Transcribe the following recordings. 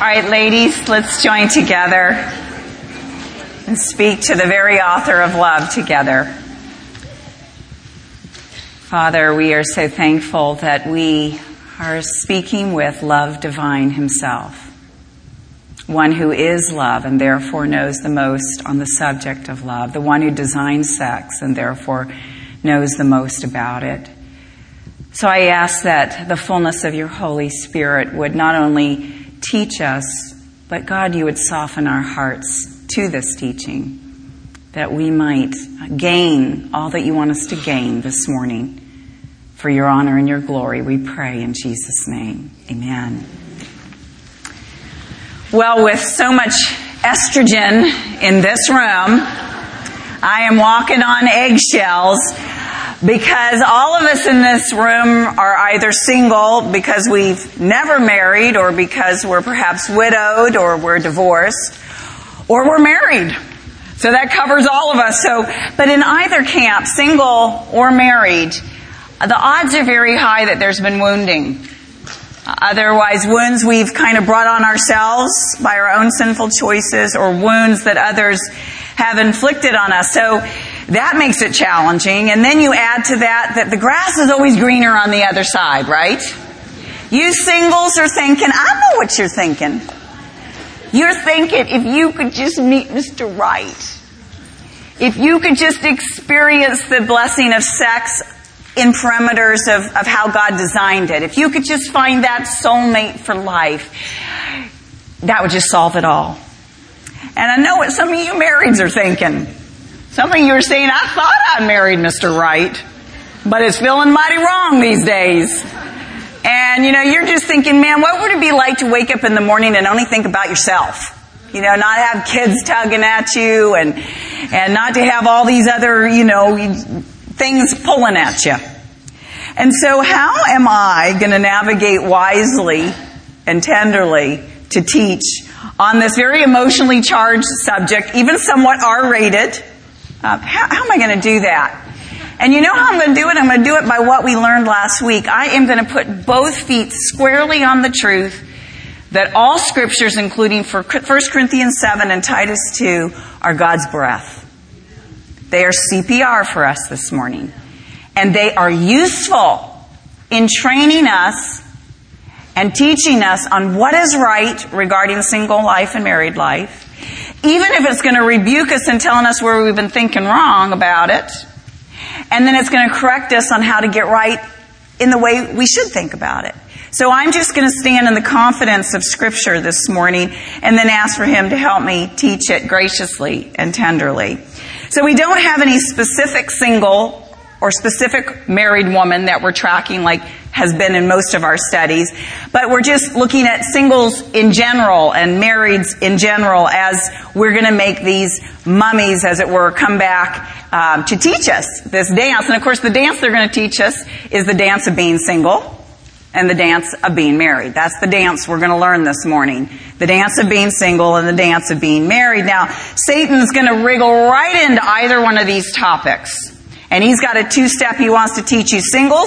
right, ladies, let's join together and speak to the very author of love together. Father, we are so thankful that we are speaking with Love Divine himself, one who is love and therefore knows the most on the subject of love, the one who designed sex and therefore knows the most about it. So I ask that the fullness of your Holy Spirit would not only teach us, but God, you would soften our hearts to this teaching, that we might gain all that you want us to gain this morning. For your honor and your glory, we pray in Jesus' name. Amen. Well, with so much estrogen in this room, I am walking on eggshells because all of us in this room are either single because we've never married, or because we're perhaps widowed, or we're divorced, or we're married. So that covers all of us. But in either camp, single or married, the odds are very high that there's been wounding. Otherwise, wounds we've kind of brought on ourselves by our own sinful choices, or wounds that others have inflicted on us. So that makes it challenging. And then you add to that the grass is always greener on the other side, right? You singles are thinking, I know what you're thinking. You're thinking, if you could just meet Mr. Right, if you could just experience the blessing of sex in parameters of how God designed it, if you could just find that soulmate for life, that would just solve it all. And I know what some of you marrieds are thinking. Some of you are saying, I thought I married Mr. Right, but it's feeling mighty wrong these days. And, you're just thinking, man, what would it be like to wake up in the morning and only think about yourself? Not have kids tugging at you and not to have all these other, things pulling at you. And so how am I going to navigate wisely and tenderly to teach on this very emotionally charged subject, even somewhat R-rated? How am I going to do that? And you know how I'm going to do it? I'm going to do it by what we learned last week. I am going to put both feet squarely on the truth that all scriptures, including for 1 Corinthians 7 and Titus 2, are God's breath. They are CPR for us this morning. And they are useful in training us and teaching us on what is right regarding single life and married life. Even if it's going to rebuke us and telling us where we've been thinking wrong about it. And then it's going to correct us on how to get right in the way we should think about it. So I'm just going to stand in the confidence of Scripture this morning and then ask for Him to help me teach it graciously and tenderly. So we don't have any specific single or specific married woman that we're tracking like has been in most of our studies, but we're just looking at singles in general and marrieds in general as we're going to make these mummies, as it were, come back to teach us this dance. And of course the dance they're going to teach us is the dance of being single and the dance of being married. That's the dance we're going to learn this morning. The dance of being single and the dance of being married. Now, Satan's going to wriggle right into either one of these topics. And he's got a two-step he wants to teach you singles.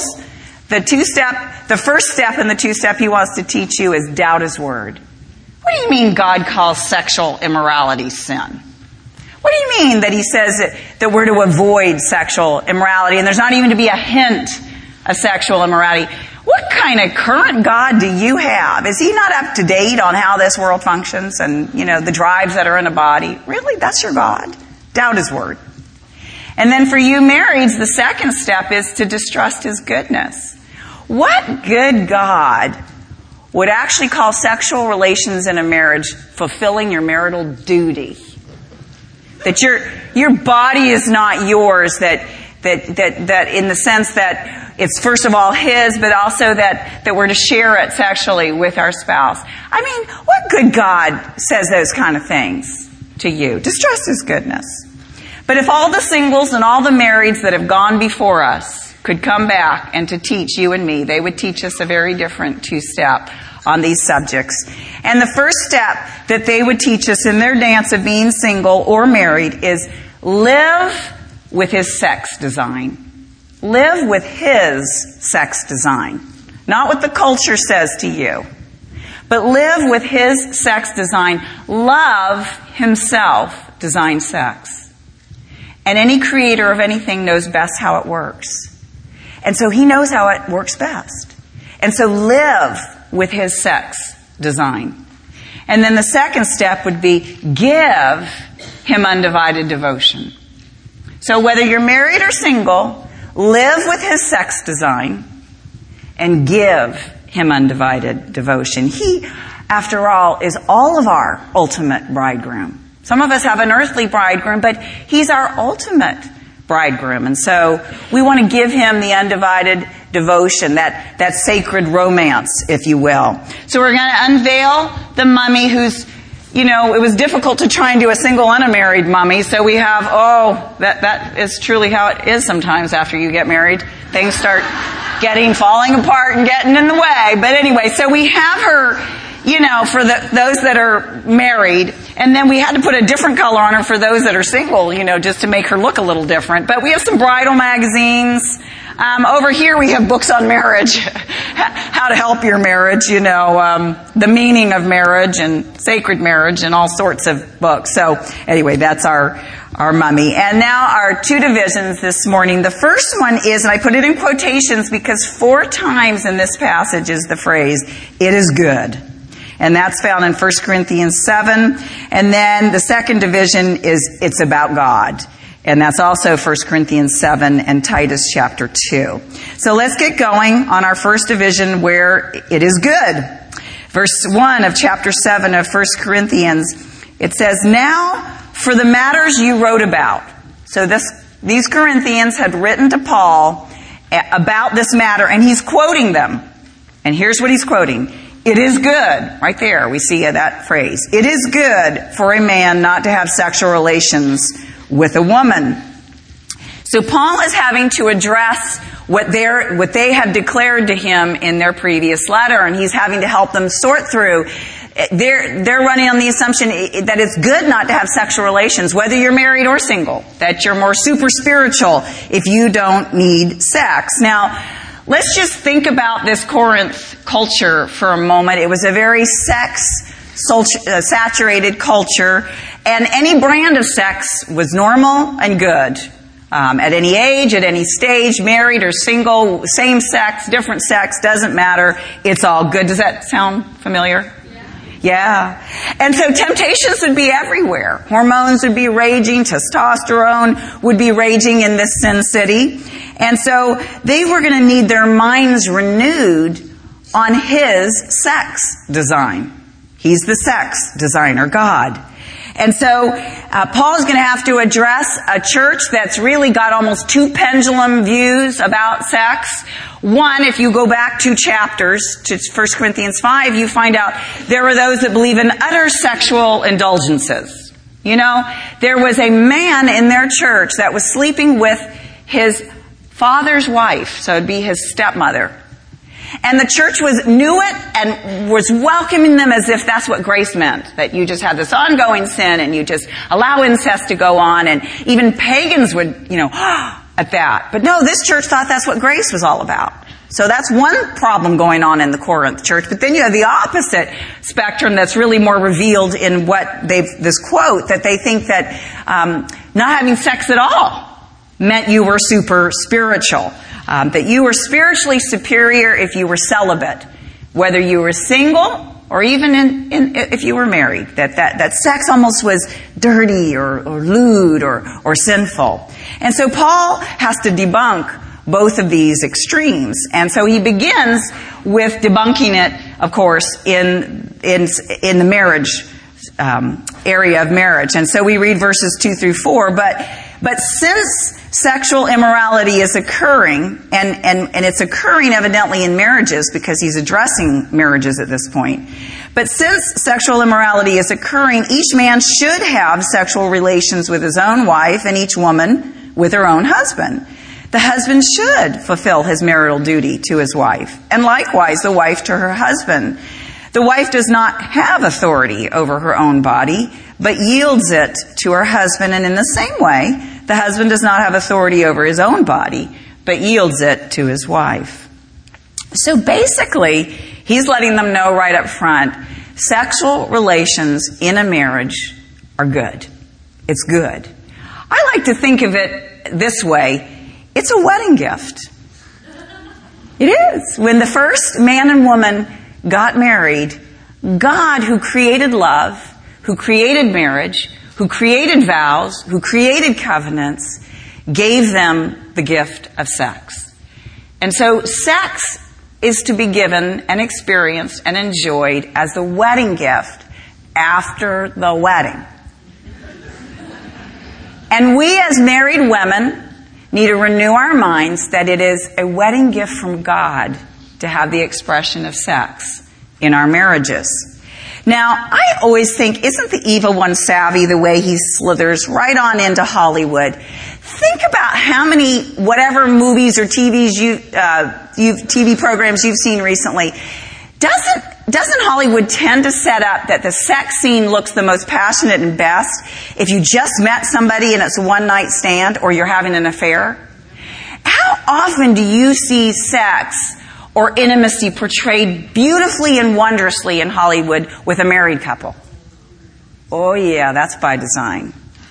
The first step in the two-step he wants to teach you is doubt his word. What do you mean God calls sexual immorality sin? What do you mean that he says that we're to avoid sexual immorality and there's not even to be a hint of sexual immorality? What kind of current God do you have? Is he not up to date on how this world functions and, the drives that are in a body? Really? That's your God? Doubt his word. And then for you marrieds, the second step is to distrust his goodness. What good God would actually call sexual relations in a marriage fulfilling your marital duty? That your body is not yours, that in the sense that it's first of all his, but also that we're to share it sexually with our spouse. I mean, what good God says those kind of things to you? Distrust his goodness. But if all the singles and all the marrieds that have gone before us could come back and to teach you and me, they would teach us a very different two-step on these subjects. And the first step that they would teach us in their dance of being single or married is live with his sex design. Live with his sex design. Not what the culture says to you, but live with his sex design. Love himself designed sex. And any creator of anything knows best how it works. And so he knows how it works best. And so live with his sex design. And then the second step would be give him undivided devotion. So whether you're married or single, live with his sex design and give him undivided devotion. He, after all, is all of our ultimate bridegroom. Some of us have an earthly bridegroom, but he's our ultimate bridegroom. And so we want to give him the undivided devotion, that sacred romance, if you will. So we're going to unveil the mummy who's, it was difficult to try and do a single unmarried mummy. So we have, that is truly how it is sometimes after you get married. Things start falling apart and getting in the way. But anyway, so we have her, for those that are married. And then we had to put a different color on her for those that are single, just to make her look a little different. But we have some bridal magazines. Over here we have books on marriage, how to help your marriage, the meaning of marriage and sacred marriage and all sorts of books. So anyway, that's our mummy. And now our two divisions this morning. The first one is, and I put it in quotations because 4 times in this passage is the phrase, "it is good." And that's found in 1 Corinthians 7. And then the second division is, it's about God. And that's also 1 Corinthians 7 and Titus chapter 2. So let's get going on our first division where it is good. Verse 1 of chapter 7 of 1 Corinthians, it says, "Now for the matters you wrote about." So these Corinthians had written to Paul about this matter, and he's quoting them. And here's what he's quoting. "It is good," right there, we see that phrase. "It is good for a man not to have sexual relations with a woman." So Paul is having to address what they have declared to him in their previous letter, and he's having to help them sort through. They're running on the assumption that it's good not to have sexual relations, whether you're married or single, that you're more super spiritual if you don't need sex. Now, let's just think about this Corinth culture for a moment. It was a very sex-saturated culture, and any brand of sex was normal and good. At any age, at any stage, married or single, same sex, different sex, doesn't matter. It's all good. Does that sound familiar? Yeah. And so temptations would be everywhere. Hormones would be raging. Testosterone would be raging in this sin city. And so they were going to need their minds renewed on his sex design. He's the sex designer, God. And so Paul is going to have to address a church that's really got almost 2 pendulum views about sex. One, if you go back 2 chapters to 1 Corinthians 5, you find out there are those that believe in utter sexual indulgences. There was a man in their church that was sleeping with his father's wife, so it'd be his stepmother. And the church knew it and was welcoming them as if that's what grace meant, that you just have this ongoing sin and you just allow incest to go on, and even pagans would, at that. But no, this church thought that's what grace was all about. So that's one problem going on in the Corinth church. But then you have the opposite spectrum that's really more revealed in this quote, that they think that not having sex at all meant you were super spiritual. That you were spiritually superior if you were celibate, whether you were single or even if you were married. That sex almost was dirty or lewd or sinful. And so Paul has to debunk both of these extremes. And so he begins with debunking it, of course, in the marriage area of marriage. And so we read verses 2 through 4. But since sexual immorality is occurring, and it's occurring evidently in marriages because he's addressing marriages at this point. But since sexual immorality is occurring, each man should have sexual relations with his own wife, and each woman with her own husband. The husband should fulfill his marital duty to his wife, and likewise the wife to her husband. The wife does not have authority over her own body, but yields it to her husband, and in the same way, the husband does not have authority over his own body, but yields it to his wife. So basically, He's letting them know right up front, sexual relations in a marriage are good. It's good. I like to think of it this way. It's a wedding gift. It is. When the first man and woman got married, God, who created love, who created marriage, who created vows, who created covenants, gave them the gift of sex. And so sex is to be given and experienced and enjoyed as the wedding gift after the wedding. And we as married women need to renew our minds that it is a wedding gift from God to have the expression of sex in our marriages. Now, I always think, isn't the evil one savvy the way he slithers right on into Hollywood? Think about how many whatever movies or TV programs you've seen recently. Doesn't Hollywood tend to set up that the sex scene looks the most passionate and best if you just met somebody and it's a one-night stand or you're having an affair? How often do you see sex or intimacy portrayed beautifully and wondrously in Hollywood with a married couple? Oh yeah, that's by design.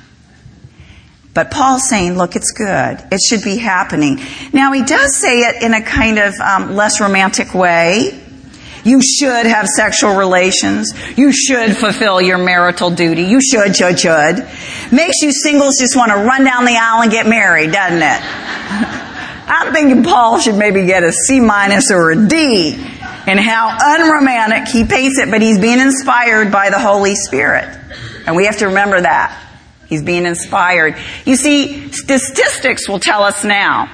But Paul's saying, look, it's good. It should be happening. Now, he does say it in a kind of less romantic way. You should have sexual relations. You should fulfill your marital duty. You should. Makes you singles just want to run down the aisle and get married, doesn't it? I'm thinking Paul should maybe get a C- or a D in how unromantic he paints it, but he's being inspired by the Holy Spirit. And we have to remember that. He's being inspired. You see, statistics will tell us now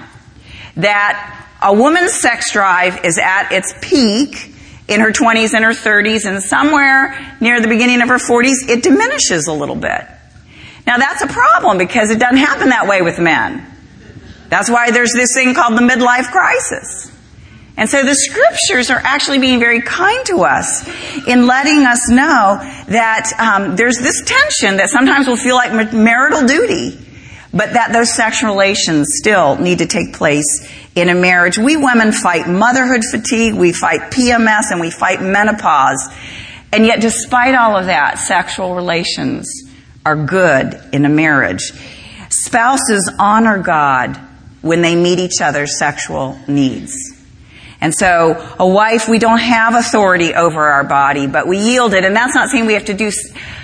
that a woman's sex drive is at its peak in her 20s and her 30s, and somewhere near the beginning of her 40s, it diminishes a little bit. Now, that's a problem because it doesn't happen that way with men. That's why there's this thing called the midlife crisis. And so the scriptures are actually being very kind to us in letting us know that there's this tension that sometimes will feel like marital duty, but that those sexual relations still need to take place in a marriage. We women fight motherhood fatigue, we fight PMS, and we fight menopause. And yet despite all of that, sexual relations are good in a marriage. Spouses honor God when they meet each other's sexual needs. And so, a wife, we don't have authority over our body, but we yield it. And that's not saying we have to do,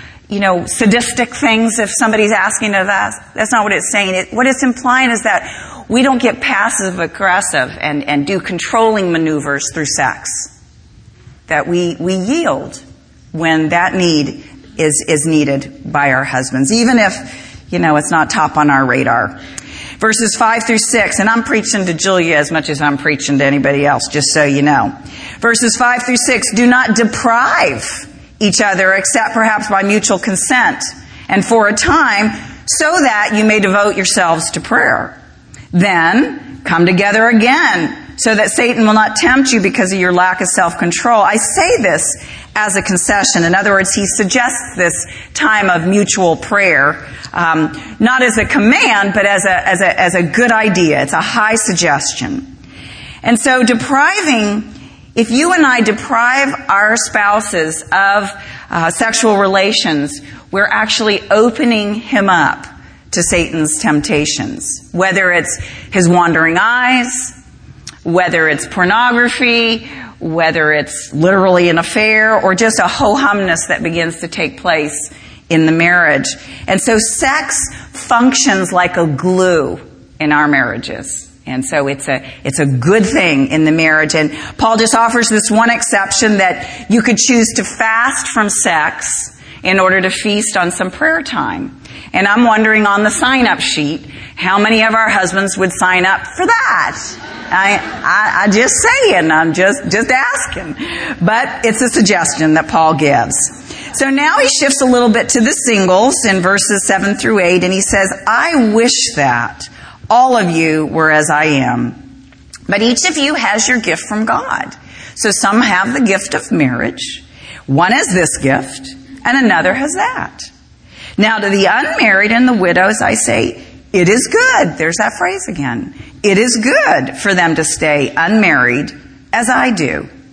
sadistic things if somebody's asking of us. That's not what it's saying. What it's implying is that we don't get passive aggressive and do controlling maneuvers through sex. That we yield when that need is needed by our husbands, even if, it's not top on our radar. Verses 5 through 6, and I'm preaching to Julia as much as I'm preaching to anybody else, just so you know. Verses 5 through 6, do not deprive each other except perhaps by mutual consent and for a time so that you may devote yourselves to prayer. Then come together again so that Satan will not tempt you because of your lack of self-control. I say this as a concession. In other words, he suggests this time of mutual prayer, not as a command, but as a good idea. It's a high suggestion. And so if you and I deprive our spouses of sexual relations, we're actually opening him up to Satan's temptations. Whether it's his wandering eyes, whether it's pornography, whether it's literally an affair, or just a ho-humness that begins to take place in the marriage. And so sex functions like a glue in our marriages. And so it's a good thing in the marriage. And Paul just offers this one exception that you could choose to fast from sex in order to feast on some prayer time. And I'm wondering on the sign-up sheet, how many of our husbands would sign up for that? I just saying, I'm just asking. But it's a suggestion that Paul gives. So now he shifts a little bit to the singles in verses 7 through 8, and he says, I wish that all of you were as I am, but each of you has your gift from God. So some have the gift of marriage, one has this gift, and another has that. Now to the unmarried and the widows I say, it is good. There's that phrase again. It is good for them to stay unmarried as I do.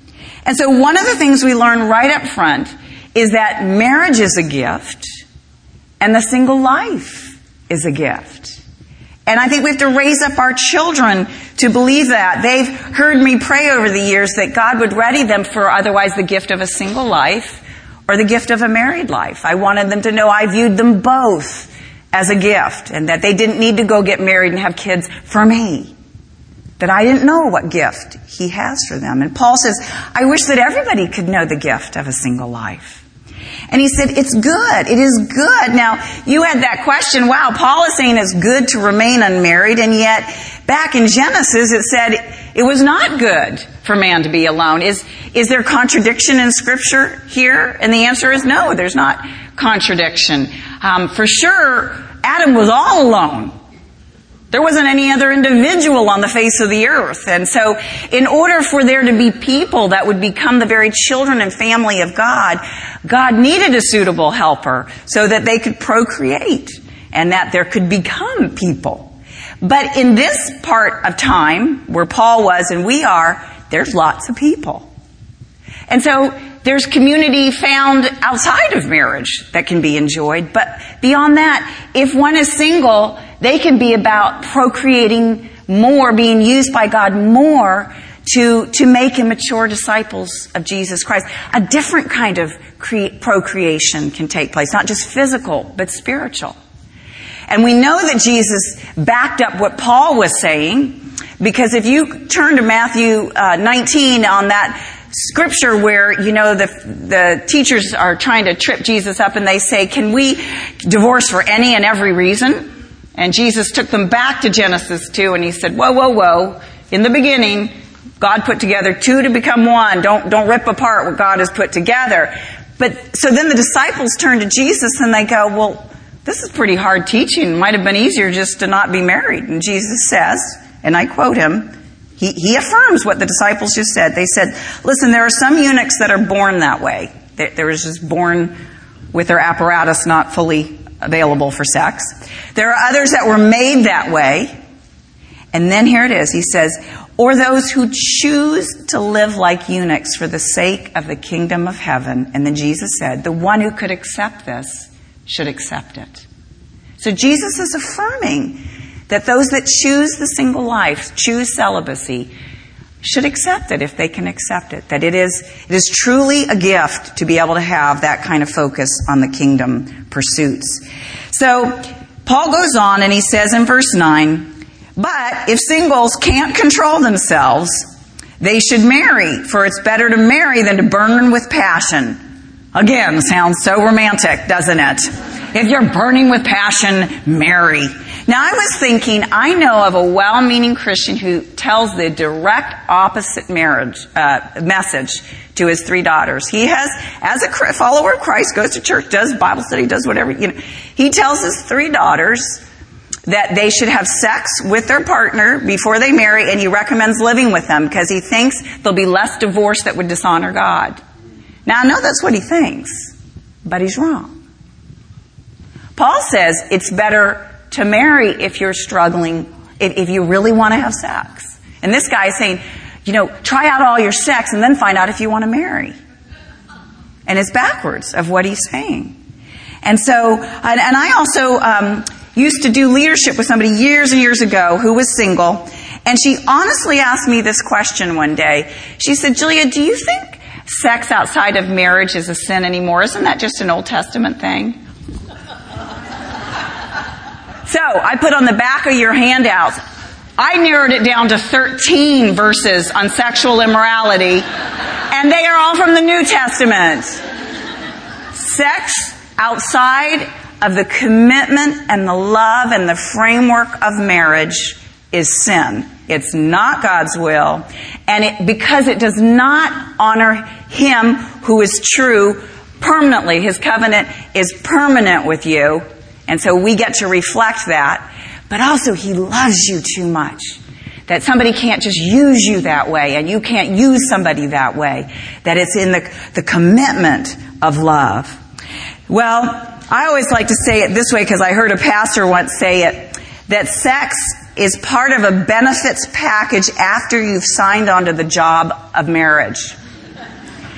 And so one of the things we learn right up front is that marriage is a gift and the single life is a gift. And I think we have to raise up our children to believe that. They've heard me pray over the years that God would ready them for otherwise the gift of a single life or the gift of a married life. I wanted them to know I viewed them both as a gift and that they didn't need to go get married and have kids for me. That I didn't know what gift He has for them. And Paul says, I wish that everybody could know the gift of a single life. And he said, it's good. It is good. Now, you had that question, wow, Paul is saying it's good to remain unmarried, and yet back in Genesis it said it was not good for man to be alone. Is there contradiction in Scripture here? And the answer is no, there's not contradiction. For sure, Adam was all alone. There wasn't any other individual on the face of the earth. And so in order for there to be people that would become the very children and family of God, God needed a suitable helper so that they could procreate and that there could become people. But in this part of time where Paul was and we are, there's lots of people. And so there's community found outside of marriage that can be enjoyed. But beyond that, if one is single, they can be about procreating more, being used by God more to make immature disciples of Jesus Christ. A different kind of procreation can take place, not just physical, but spiritual. And we know that Jesus backed up what Paul was saying, because if you turn to Matthew 19 on that Scripture where, the teachers are trying to trip Jesus up and they say, can we divorce for any and every reason? And Jesus took them back to Genesis 2 and He said, whoa. In the beginning, God put together two to become one. Don't rip apart what God has put together. But so then the disciples turn to Jesus and they go, well, this is pretty hard teaching. It might have been easier just to not be married. And Jesus says, and I quote Him, He affirms what the disciples just said. They said, listen, there are some eunuchs that are born that way. They're just born with their apparatus not fully available for sex. There are others that were made that way. And then here it is. He says, or those who choose to live like eunuchs for the sake of the kingdom of heaven. And then Jesus said, the one who could accept this should accept it. So Jesus is affirming that those that choose the single life, choose celibacy, should accept it if they can accept it. That it is truly a gift to be able to have that kind of focus on the kingdom pursuits. So Paul goes on and he says in verse 9, but if singles can't control themselves, they should marry, for it's better to marry than to burn with passion. Again, sounds so romantic, doesn't it? If you're burning with passion, marry. Now, I was thinking, I know of a well-meaning Christian who tells the direct opposite message to his three daughters. He has, as a follower of Christ, goes to church, does Bible study, does whatever. He tells his three daughters that they should have sex with their partner before they marry, and he recommends living with them because he thinks there'll be less divorce that would dishonor God. Now, I know that's what he thinks, but he's wrong. Paul says it's better to marry if you're struggling, if you really want to have sex. And this guy is saying, try out all your sex and then find out if you want to marry. And it's backwards of what he's saying. And so, and I also used to do leadership with somebody years and years ago who was single. And she honestly asked me this question one day. She said, Julia, do you think sex outside of marriage is a sin anymore? Isn't that just an Old Testament thing? So I put on the back of your handouts, I narrowed it down to 13 verses on sexual immorality, and they are all from the New Testament. Sex outside of the commitment and the love and the framework of marriage is sin. It's not God's will. And because it does not honor Him who is true permanently, His covenant is permanent with you. And so we get to reflect that. But also He loves you too much that somebody can't just use you that way and you can't use somebody that way. That it's in the commitment of love. Well, I always like to say it this way because I heard a pastor once say it, that sex is part of a benefits package after you've signed on to the job of marriage.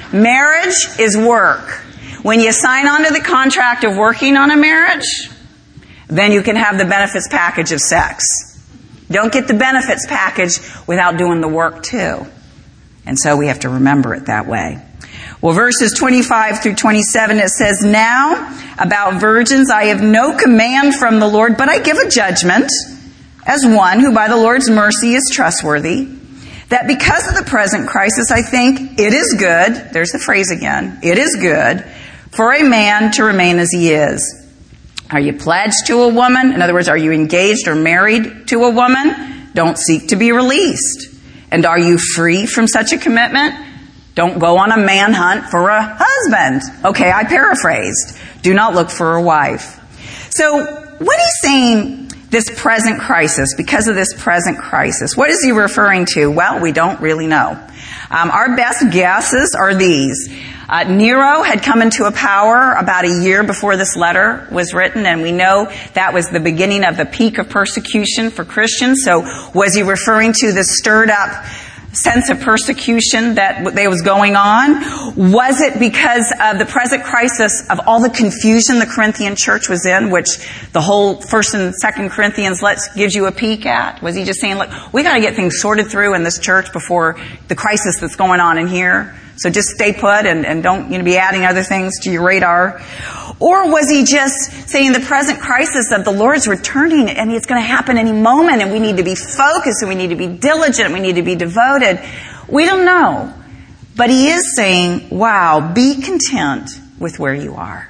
Marriage is work. When you sign on to the contract of working on a marriage, then you can have the benefits package of sex. Don't get the benefits package without doing the work too. And so we have to remember it that way. Well, verses 25 through 27, it says, "Now about virgins I have no command from the Lord, but I give a judgment as one who by the Lord's mercy is trustworthy, that because of the present crisis I think it is good," there's the phrase again, "it is good for a man to remain as he is." Are you pledged to a woman? In other words, are you engaged or married to a woman? Don't seek to be released. And are you free from such a commitment? Don't go on a manhunt for a husband. Okay, I paraphrased. Do not look for a wife. So when he's saying this present crisis, because of this present crisis, what is he referring to? Well, we don't really know. Our best guesses are these. Nero had come into power about a year before this letter was written, and we know that was the beginning of the peak of persecution for Christians. So was he referring to the stirred up sense of persecution that was going on? Was it because of the present crisis of all the confusion the Corinthian church was in, which the whole 1st and 2nd Corinthians gives you a peek at? Was he just saying, look, we got to get things sorted through in this church before the crisis that's going on in here? So just stay put and don't be adding other things to your radar. Or was he just saying the present crisis of the Lord's returning and it's going to happen any moment and we need to be focused and we need to be diligent and we need to be devoted? We don't know. But he is saying, wow, be content with where you are.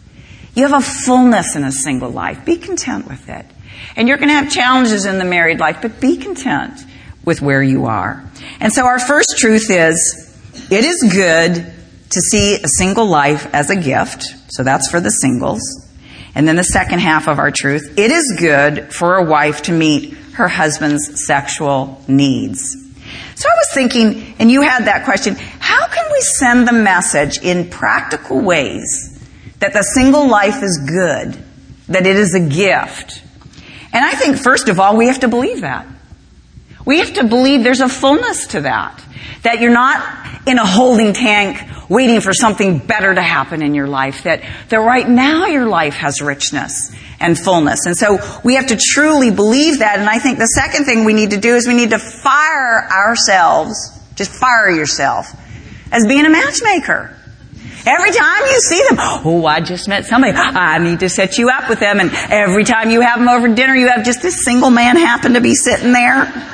You have a fullness in a single life. Be content with it. And you're going to have challenges in the married life, but be content with where you are. And so our first truth is, it is good to see a single life as a gift. So that's for the singles. And then the second half of our truth, it is good for a wife to meet her husband's sexual needs. So I was thinking, and you had that question, how can we send the message in practical ways that the single life is good, that it is a gift? And I think, first of all, we have to believe that. We have to believe there's a fullness to that you're not in a holding tank waiting for something better to happen in your life, that right now your life has richness and fullness. And so we have to truly believe that. And I think the second thing we need to do is we need to fire ourselves, just fire yourself, as being a matchmaker. Every time you see them, oh, I just met somebody, I need to set you up with them. And every time you have them over dinner, you have just this single man happen to be sitting there.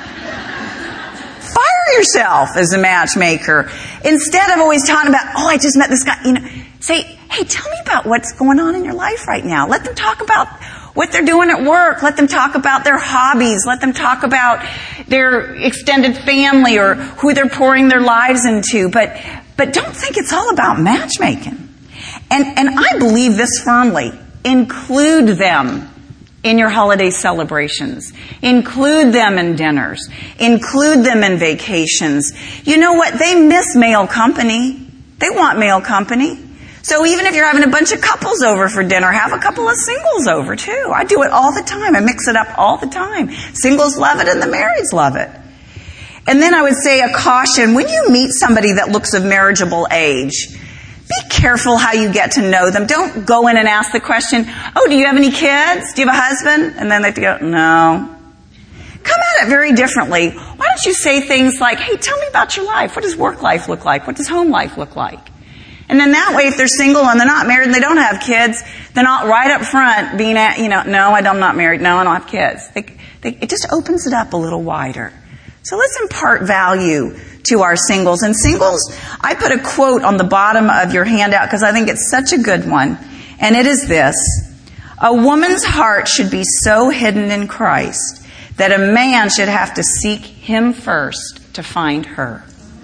Fire yourself as a matchmaker. Instead of always talking about, oh, I just met this guy. Say, hey, tell me about what's going on in your life right now. Let them talk about what they're doing at work. Let them talk about their hobbies. Let them talk about their extended family or who they're pouring their lives into. But don't think it's all about matchmaking. And I believe this firmly. Include them in your holiday celebrations. Include them in dinners. Include them in vacations. You know what? They miss male company. They want male company. So even if you're having a bunch of couples over for dinner, have a couple of singles over too. I do it all the time. I mix it up all the time. Singles love it and the marrieds love it. And then I would say a caution. When you meet somebody that looks of marriageable age, be careful how you get to know them. Don't go in and ask the question, oh, do you have any kids? Do you have a husband? And then they have to go, no. Come at it very differently. Why don't you say things like, hey, tell me about your life. What does work life look like? What does home life look like? And then that way, if they're single and they're not married and they don't have kids, they're not right up front being at, no, I'm not married. No, I don't have kids. It just opens it up a little wider. So let's impart value to our singles. And singles, I put a quote on the bottom of your handout because I think it's such a good one. And it is this: a woman's heart should be so hidden in Christ that a man should have to seek him first to find her.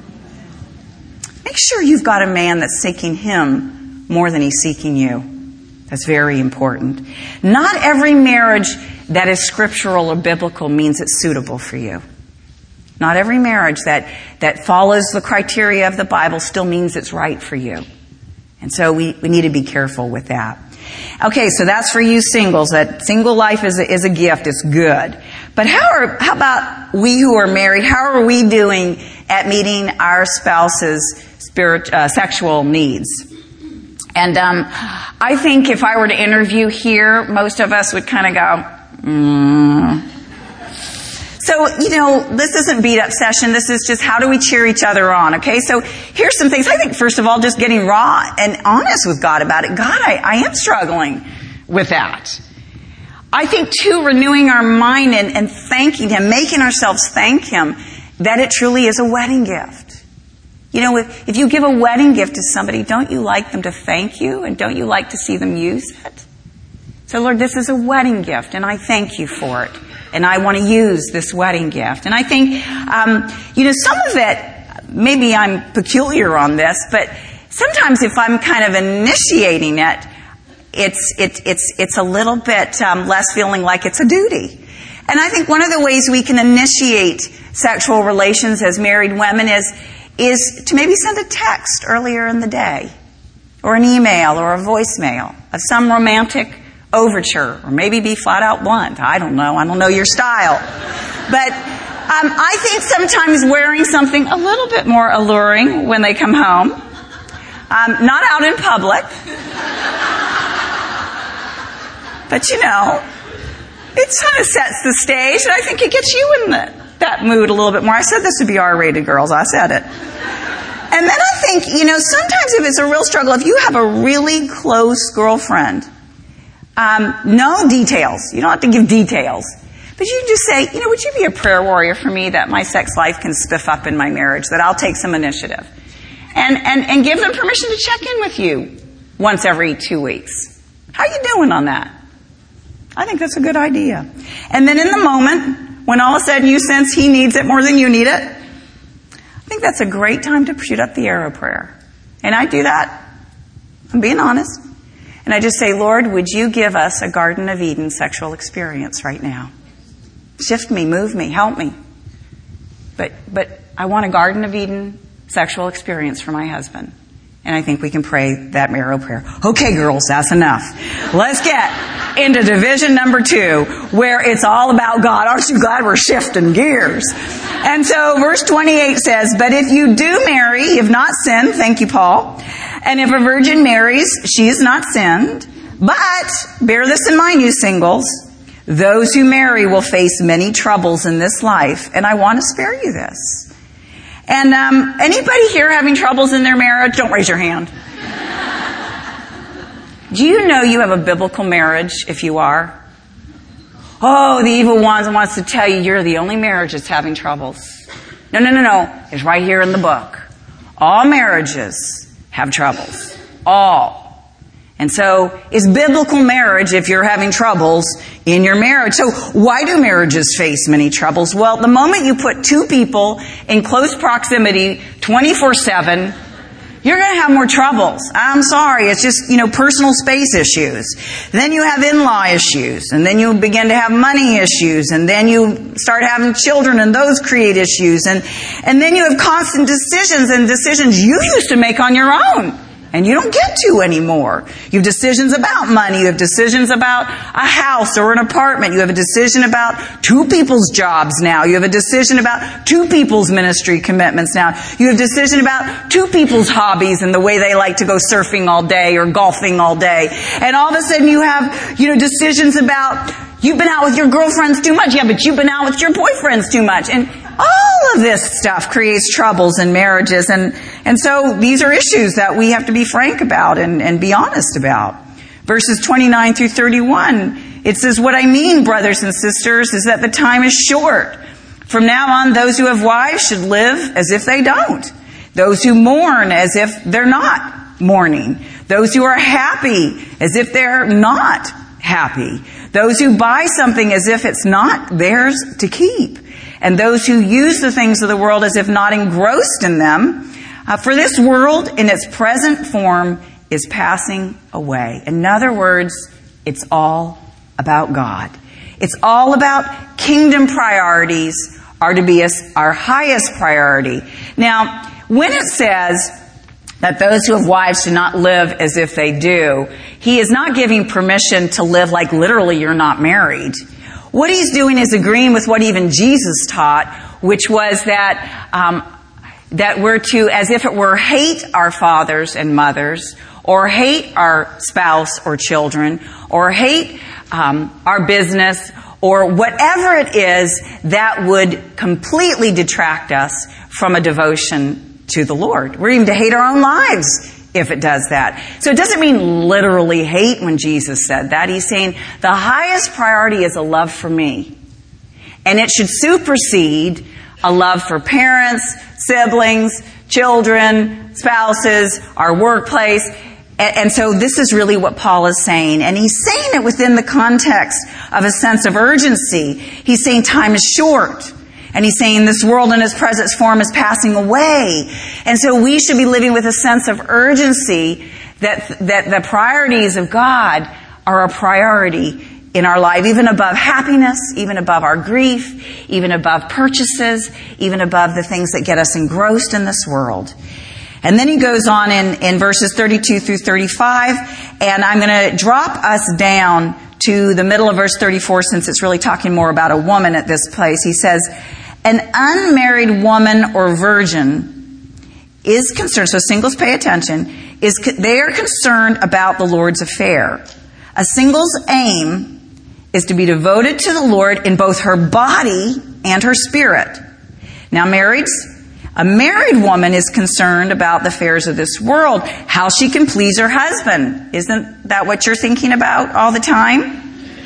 Make sure you've got a man that's seeking him more than he's seeking you. That's very important. Not every marriage that is scriptural or biblical means it's suitable for you. Not every marriage that follows the criteria of the Bible still means it's right for you. And so we need to be careful with that. Okay, so that's for you singles. That single life is a gift. It's good. But how about we who are married? How are we doing at meeting our spouse's sexual needs? And I think if I were to interview here, most of us would kind of go, So, this isn't beat up session. This is just how do we cheer each other on, okay? So here's some things. I think, first of all, just getting raw and honest with God about it. God, I am struggling with that. I think, too, renewing our mind and thanking Him, making ourselves thank Him, that it truly is a wedding gift. If you give a wedding gift to somebody, don't you like them to thank you? And don't you like to see them use it? So, Lord, this is a wedding gift, and I thank you for it. And I want to use this wedding gift. And I think, some of it, maybe I'm peculiar on this, but sometimes if I'm kind of initiating it, it's a little bit less feeling like it's a duty. And I think one of the ways we can initiate sexual relations as married women is to maybe send a text earlier in the day, or an email or a voicemail of some romantic overture, or maybe be flat out blunt. I don't know your style. But I think sometimes wearing something a little bit more alluring when they come home, not out in public, but it kind of sets the stage, and I think it gets you in that mood a little bit more. I said this would be R-rated, girls. I said it. And then I think, sometimes if it's a real struggle, if you have a really close girlfriend, no details. You don't have to give details. But you can just say, would you be a prayer warrior for me that my sex life can spiff up in my marriage, that I'll take some initiative? And give them permission to check in with you once every 2 weeks. How you doing on that? I think that's a good idea. And then in the moment, when all of a sudden you sense he needs it more than you need it, I think that's a great time to shoot up the arrow prayer. And I do that. I'm being honest. And I just say, Lord, would you give us a Garden of Eden sexual experience right now? Shift me, move me, help me. But I want a Garden of Eden sexual experience for my husband. And I think we can pray that arrow prayer. Okay, girls, that's enough. Let's get into division number 2, where it's all about God. Aren't you glad we're shifting gears? And so verse 28 says, but if you do marry, you have not sinned. Thank you, Paul. And if a virgin marries, she has not sinned. But bear this in mind, you singles. Those who marry will face many troubles in this life. And I want to spare you this. And anybody here having troubles in their marriage? Don't raise your hand. Do you know you have a biblical marriage if you are? Oh, the evil one wants to tell you you're the only marriage that's having troubles. No. It's right here in the book. All marriages have troubles. All. And so it's biblical marriage if you're having troubles in your marriage. So why do marriages face many troubles? Well, the moment you put 2 people in close proximity 24/7, you're going to have more troubles. I'm sorry. It's just, personal space issues. Then you have in-law issues. And then you begin to have money issues. And then you start having children and those create issues. And then you have constant decisions and decisions you used to make on your own. And you don't get to anymore. You have decisions about money. You have decisions about a house or an apartment. You have a decision about 2 people's jobs now. You have a decision about 2 people's ministry commitments now. You have a decision about 2 people's hobbies and the way they like to go surfing all day or golfing all day. And all of a sudden you have, decisions about you've been out with your girlfriends too much. Yeah, but you've been out with your boyfriends too much. And all of this stuff creates troubles in marriages. And so these are issues that we have to be frank about and be honest about. Verses 29 through 31, it says, what I mean, brothers and sisters, is that the time is short. From now on, those who have wives should live as if they don't. Those who mourn as if they're not mourning. Those who are happy as if they're not happy. Those who buy something as if it's not theirs to keep. And those who use the things of the world as if not engrossed in them. For this world in its present form is passing away. In other words, it's all about God. It's all about kingdom priorities are to be our highest priority. Now, when it says that those who have wives should not live as if they do, he is not giving permission to live like literally you're not married. what he's doing is agreeing with what even Jesus taught, which was that we're to, as if it were, hate our fathers and mothers, or hate our spouse or children, or hate our business, or whatever it is that would completely detract us from a devotion to the Lord. We're even to hate our own lives if it does that. So it doesn't mean literally hate when Jesus said that. He's saying the highest priority is a love for me. And it should supersede a love for parents, siblings, children, spouses, our workplace. And so this is really what Paul is saying. And he's saying it within the context of a sense of urgency. He's saying time is short. And he's saying this world in its present form is passing away. And so we should be living with a sense of urgency that the priorities of God are a priority in our life, even above happiness, even above our grief, even above purchases, even above the things that get us engrossed in this world. And then he goes on in verses 32 through 35, and I'm going to drop us down to the middle of verse 34 since it's really talking more about a woman at this place. He says, an unmarried woman or virgin is concerned, so singles pay attention, they are concerned about the Lord's affair. A single's aim is to be devoted to the Lord in both her body and her spirit. Now a married woman is concerned about the affairs of this world, how she can please her husband. Isn't that what you're thinking about all the time?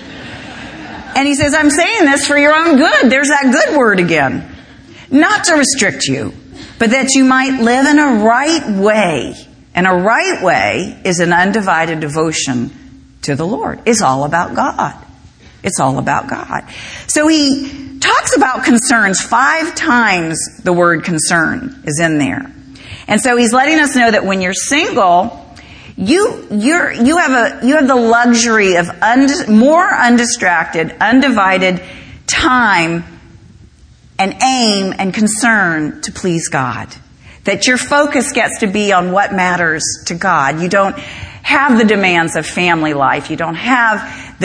And he says, I'm saying this for your own good. There's that good word again. Not to restrict you, but that you might live in a right way. And a right way is an undivided devotion to the Lord. It's all about God. It's all about God. So he talks about concerns 5 times. The word concern is in there. And so he's letting us know that when you're single, you have the luxury of more undistracted, undivided time and aim and concern to please God. That your focus gets to be on what matters to God. You don't have the demands of family life. You don't have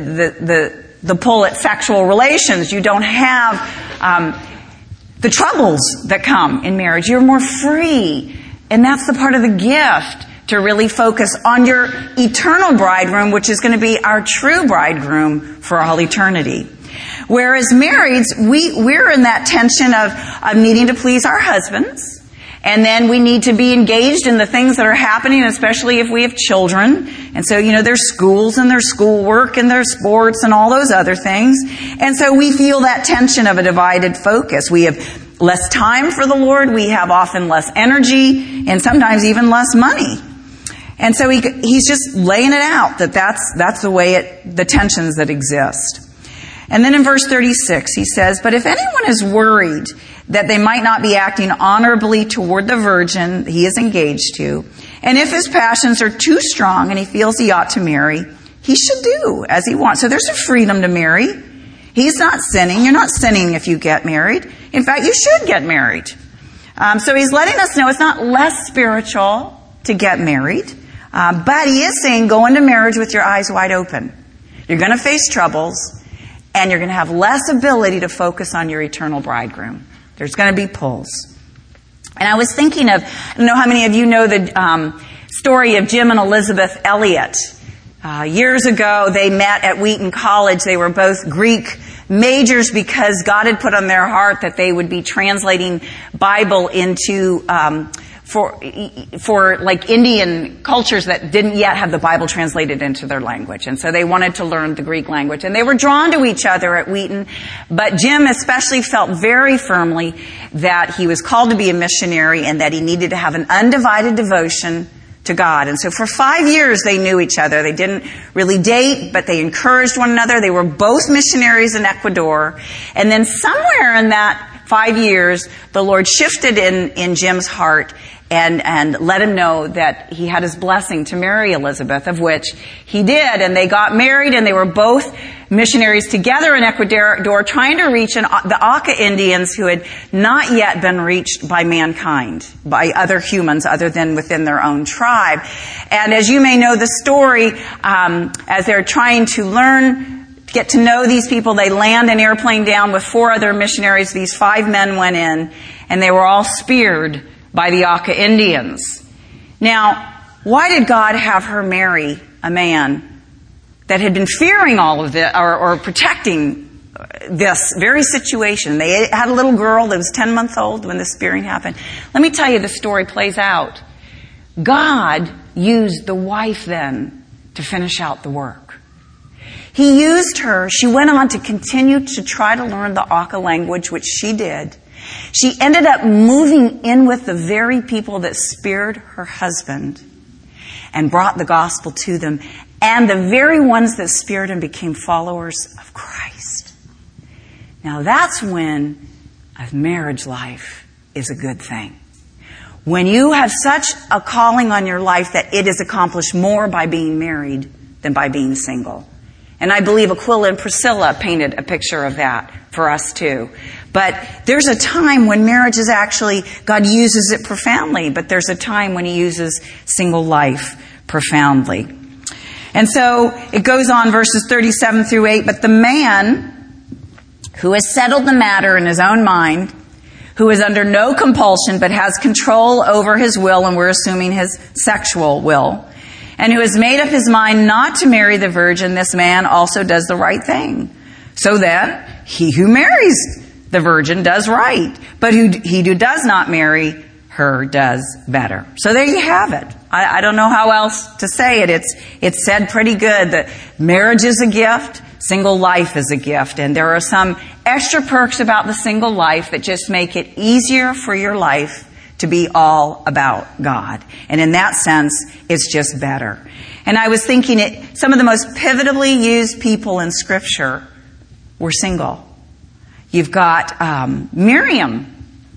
the pull at sexual relations. You don't have the troubles that come in marriage. You're more free. And that's the part of the gift, to really focus on your eternal bridegroom, which is going to be our true bridegroom for all eternity. Whereas marrieds, we're in that tension of needing to please our husbands. And then we need to be engaged in the things that are happening, especially if we have children. And so, there's schools and there's schoolwork and there's sports and all those other things. And so we feel that tension of a divided focus. We have less time for the Lord. We have often less energy and sometimes even less money. And so he's just laying it out that's the way the tensions that exist. And then in verse 36, he says, but if anyone is worried that they might not be acting honorably toward the virgin he is engaged to, and if his passions are too strong and he feels he ought to marry, he should do as he wants. So there's a freedom to marry. He's not sinning. You're not sinning if you get married. In fact, you should get married. So he's letting us know it's not less spiritual to get married, but he is saying go into marriage with your eyes wide open. You're going to face troubles, and you're going to have less ability to focus on your eternal bridegroom. There's going to be pulls. And I was thinking I don't know how many of you know the story of Jim and Elizabeth Elliot. Years ago, they met at Wheaton College. They were both Greek majors because God had put on their heart that they would be translating Bible into for like Indian cultures that didn't yet have the Bible translated into their language. And so they wanted to learn the Greek language. And they were drawn to each other at Wheaton. But Jim especially felt very firmly that he was called to be a missionary and that he needed to have an undivided devotion to God. And so for 5 years they knew each other. They didn't really date, but they encouraged one another. They were both missionaries in Ecuador. And then somewhere in that 5 years, the Lord shifted in Jim's heart and let him know that he had his blessing to marry Elizabeth, of which he did. And they got married, and they were both missionaries together in Ecuador trying to reach the Auca Indians who had not yet been reached by mankind, by other humans other than within their own tribe. And as you may know the story, as they're trying to get to know these people. They land an airplane down with 4 other missionaries. These 5 men went in, and they were all speared by the Auca Indians. Now, why did God have her marry a man that had been fearing all of it, or protecting this very situation? They had a little girl that was 10 months old when the spearing happened. Let me tell you, the story plays out. God used the wife then to finish out the work. He used her. She went on to continue to try to learn the Auca language, which she did. She ended up moving in with the very people that speared her husband and brought the gospel to them. And the very ones that speared him became followers of Christ. Now that's when a marriage life is a good thing. When you have such a calling on your life that it is accomplished more by being married than by being single. And I believe Aquila and Priscilla painted a picture of that for us too. But there's a time when marriage is actually, God uses it profoundly, but there's a time when He uses single life profoundly. And so it goes on, verses 37 through 8, but the man who has settled the matter in his own mind, who is under no compulsion but has control over his will, and we're assuming his sexual will, and who has made up his mind not to marry the virgin, this man also does the right thing. So that he who marries the virgin does right, but he who does not marry her does better. So there you have it. I don't know how else to say it. It's said pretty good that marriage is a gift, single life is a gift, and there are some extra perks about the single life that just make it easier for your life to be all about God. And in that sense, it's just better. And I was thinking some of the most pivotally used people in Scripture were single. You've got Miriam.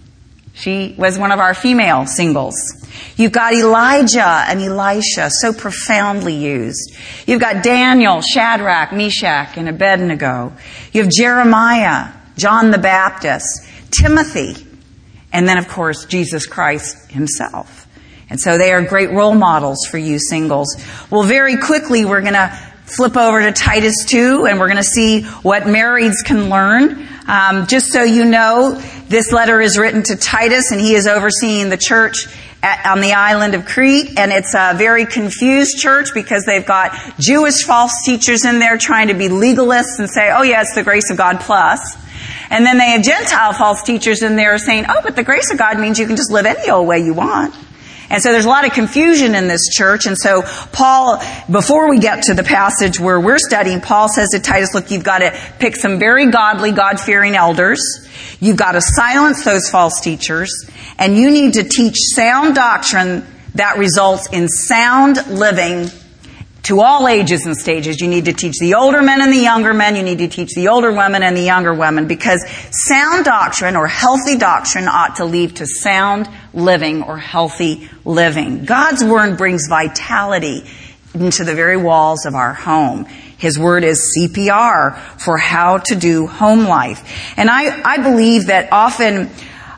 She was one of our female singles. You've got Elijah and Elisha, so profoundly used. You've got Daniel, Shadrach, Meshach, and Abednego. You have Jeremiah, John the Baptist, Timothy, and then, of course, Jesus Christ Himself. And so they are great role models for you singles. Well, very quickly, we're going to flip over to Titus 2, and we're going to see what marrieds can learn. Just so you know, this letter is written to Titus, and he is overseeing the church on the island of Crete. And it's a very confused church because they've got Jewish false teachers in there trying to be legalists and say, oh yeah, it's the grace of God plus. And then they have Gentile false teachers in there saying, oh, but the grace of God means you can just live any old way you want. And so there's a lot of confusion in this church. And so Paul, before we get to the passage where we're studying, Paul says to Titus, look, you've got to pick some very godly, God-fearing elders. You've got to silence those false teachers. And you need to teach sound doctrine that results in sound living to all ages and stages. You need to teach the older men and the younger men. You need to teach the older women and the younger women, because sound doctrine or healthy doctrine ought to lead to sound living or healthy living. God's Word brings vitality into the very walls of our home. His Word is CPR for how to do home life. And I believe that often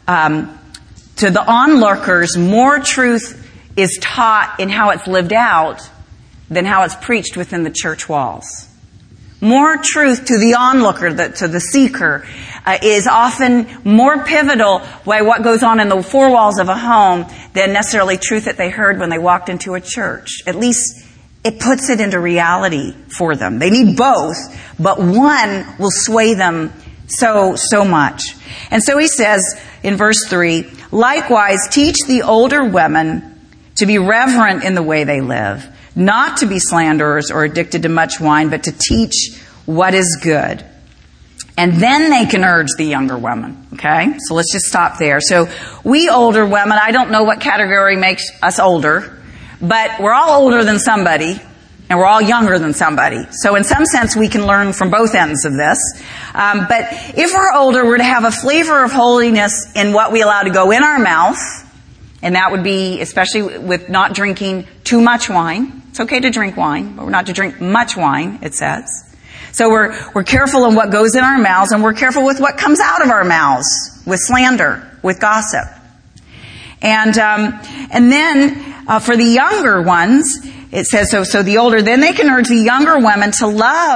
to the onlookers, more truth is taught in how it's lived out than how it's preached within the church walls. More truth to the onlooker, to the seeker, is often more pivotal by what goes on in the four walls of a home than necessarily truth that they heard when they walked into a church. At least it puts it into reality for them. They need both, but one will sway them so much. And so he says in verse 3, likewise, teach the older women to be reverent in the way they live, not to be slanderers or addicted to much wine, but to teach what is good. And then they can urge the younger women. Okay? So let's just stop there. So we older women, I don't know what category makes us older, but we're all older than somebody, and we're all younger than somebody. So in some sense, we can learn from both ends of this. But if we're older, we're to have a flavor of holiness in what we allow to go in our mouth. And that would be, especially with not drinking too much wine. It's okay to drink wine, but we're not to drink much wine, it says. So we're careful in what goes in our mouths, and we're careful with what comes out of our mouths, with slander, with gossip. And then for the younger ones, it says, so the older, then they can urge the younger women to love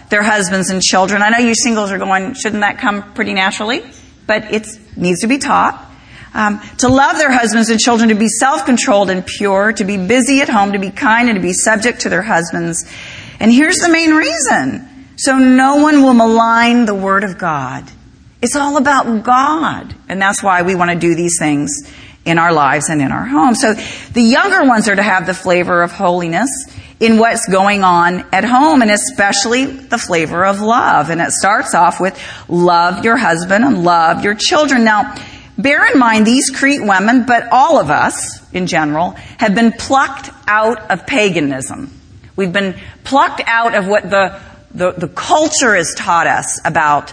their husbands and children. I know you singles are going, shouldn't that come pretty naturally? But it needs to be taught. To love their husbands and children, to be self-controlled and pure, to be busy at home, to be kind, and to be subject to their husbands. And here's the main reason. So no one will malign the word of God. It's all about God. And that's why we want to do these things in our lives and in our homes. So the younger ones are to have the flavor of holiness in what's going on at home, and especially the flavor of love. And it starts off with love your husband and love your children. Now, bear in mind these Crete women, but all of us in general, have been plucked out of paganism. We've been plucked out of what the culture has taught us about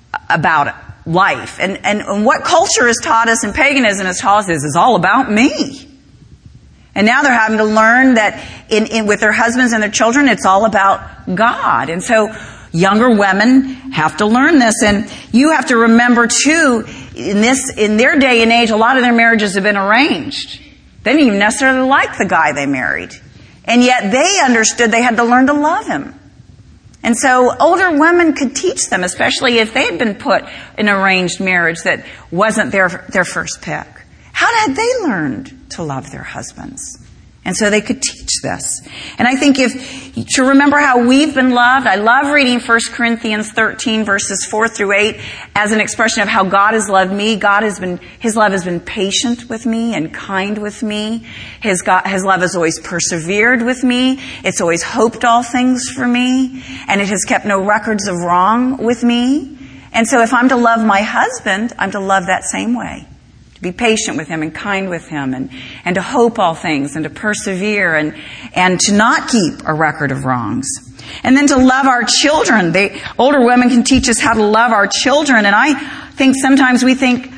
life. And what culture has taught us and paganism has taught us is all about me. And now they're having to learn that with their husbands and their children, it's all about God. And so younger women have to learn this. And you have to remember too, in their day and age, a lot of their marriages have been arranged. They didn't even necessarily like the guy they married. And yet they understood they had to learn to love him. And so older women could teach them, especially if they had been put in an arranged marriage that wasn't their first pick. How had they learned to love their husbands? And so they could teach this. And I think to remember how we've been loved, I love reading 1 Corinthians 13 verses 4 through 8 as an expression of how God has loved me. His love has been patient with me and kind with me. His love has always persevered with me. It's always hoped all things for me. And it has kept no records of wrong with me. And so if I'm to love my husband, I'm to love that same way. To be patient with him and kind with him and to hope all things and to persevere and to not keep a record of wrongs. And then to love our children. Older women can teach us how to love our children. And I think sometimes we think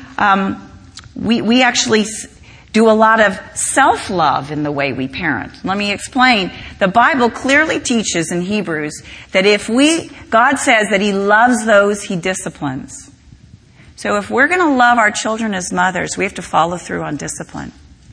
we actually do a lot of self-love in the way we parent. Let me explain. The Bible clearly teaches in Hebrews that God says that He loves those He disciplines. So if we're going to love our children as mothers, we have to follow through on discipline.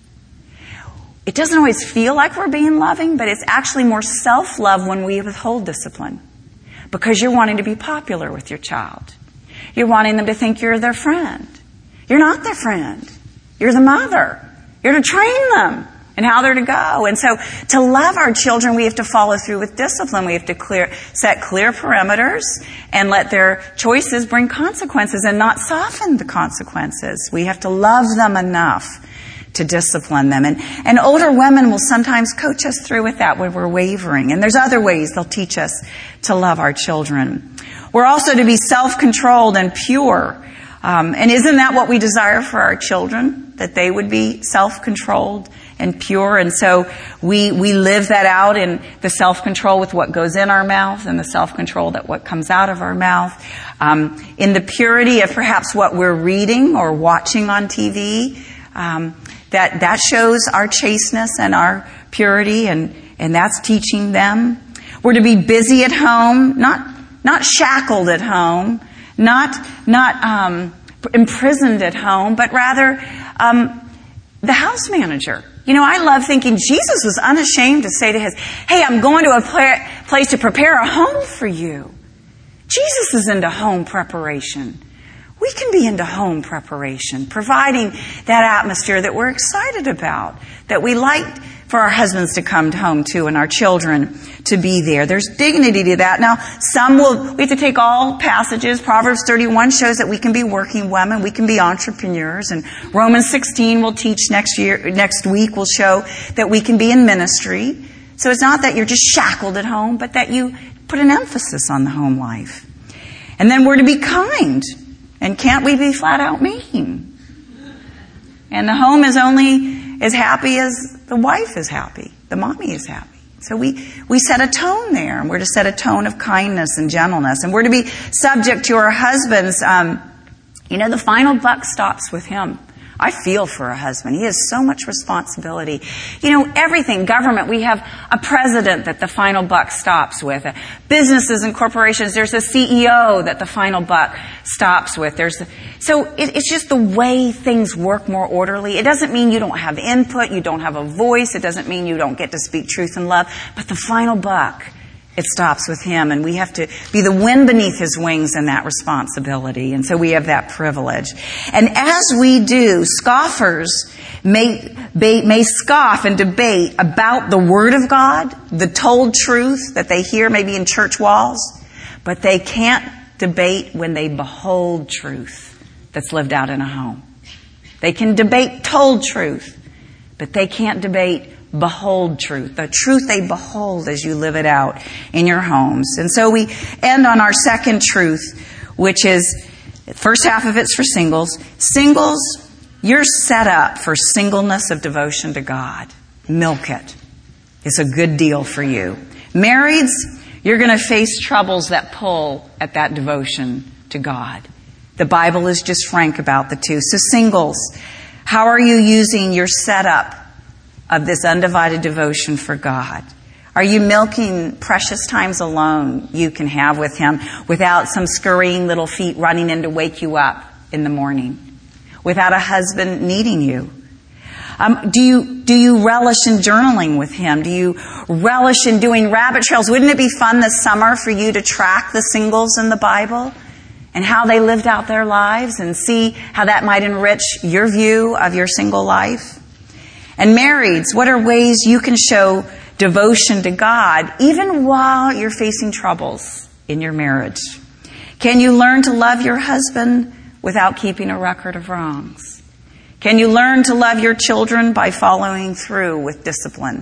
It doesn't always feel like we're being loving, but it's actually more self-love when we withhold discipline. Because you're wanting to be popular with your child. You're wanting them to think you're their friend. You're not their friend. You're the mother. You're to train them and how they're to go. And so to love our children, we have to follow through with discipline. We have to set clear perimeters and let their choices bring consequences and not soften the consequences. We have to love them enough to discipline them. And older women will sometimes coach us through with that when we're wavering. And there's other ways they'll teach us to love our children. We're also to be self-controlled and pure. And isn't that what we desire for our children? That they would be self-controlled and pure. And so we live that out in the self-control with what goes in our mouth and the self-control that what comes out of our mouth. In the purity of perhaps what we're reading or watching on TV. That shows our chasteness and our purity, and that's teaching them. We're to be busy at home, not shackled at home, not imprisoned at home, but rather the house manager. You know, I love thinking Jesus was unashamed to say to hey, I'm going to a place to prepare a home for you. Jesus is into home preparation. We can be into home preparation, providing that atmosphere that we're excited about, that we like for our husbands to come home to and our children to be there. There's dignity to that. Now, we have to take all passages. Proverbs 31 shows that we can be working women, we can be entrepreneurs, and Romans 16 will teach next week will show that we can be in ministry. So it's not that you're just shackled at home, but that you put an emphasis on the home life. And then we're to be kind. And can't we be flat out mean? And the home is only as happy as the wife is happy. The mommy is happy. So we set a tone there. And we're to set a tone of kindness and gentleness. And we're to be subject to our husbands. The final buck stops with him. I feel for a husband. He has so much responsibility. Everything, government, we have a president that the final buck stops with. Businesses and corporations, there's a CEO that the final buck stops with. So it's just the way things work more orderly. It doesn't mean you don't have input, you don't have a voice. It doesn't mean you don't get to speak truth and love. But the final buck It stops with Him, and we have to be the wind beneath His wings in that responsibility. And so we have that privilege. And as we do, scoffers may scoff and debate about the Word of God, the told truth that they hear maybe in church walls, but they can't debate when they behold truth that's lived out in a home. They can debate told truth, but they can't debate behold truth, the truth they behold as you live it out in your homes. And so we end on our second truth, which is, first half of it's for singles. Singles, you're set up for singleness of devotion to God. Milk it. It's a good deal for you. Marrieds, you're going to face troubles that pull at that devotion to God. The Bible is just frank about the two. So singles, how are you using your setup of this undivided devotion for God? Are you milking precious times alone you can have with Him without some scurrying little feet running in to wake you up in the morning? Without a husband needing you? Do you relish in journaling with Him? Do you relish in doing rabbit trails? Wouldn't it be fun this summer for you to track the singles in the Bible and how they lived out their lives and see how that might enrich your view of your single life? And marrieds, what are ways you can show devotion to God even while you're facing troubles in your marriage? Can you learn to love your husband without keeping a record of wrongs? Can you learn to love your children by following through with discipline?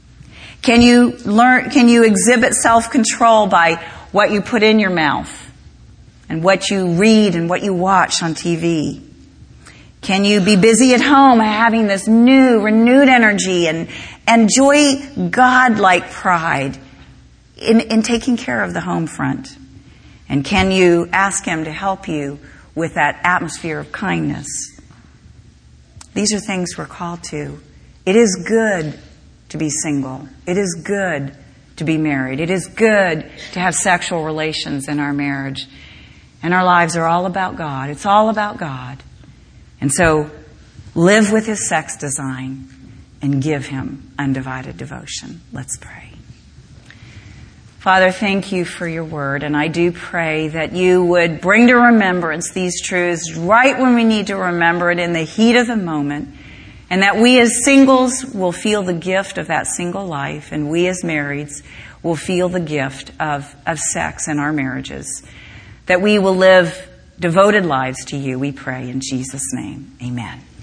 Can you exhibit self-control by what you put in your mouth and what you read and what you watch on TV? Can you be busy at home having this new, renewed energy and enjoy God-like pride in taking care of the home front? And can you ask Him to help you with that atmosphere of kindness? These are things we're called to. It is good to be single. It is good to be married. It is good to have sexual relations in our marriage. And our lives are all about God. It's all about God. And so live with His sex design and give Him undivided devotion. Let's pray. Father, thank You for Your word, and I do pray that You would bring to remembrance these truths right when we need to remember it in the heat of the moment, and that we as singles will feel the gift of that single life, and we as marrieds will feel the gift of sex in our marriages. That we will live devoted lives to You, we pray in Jesus' name. Amen.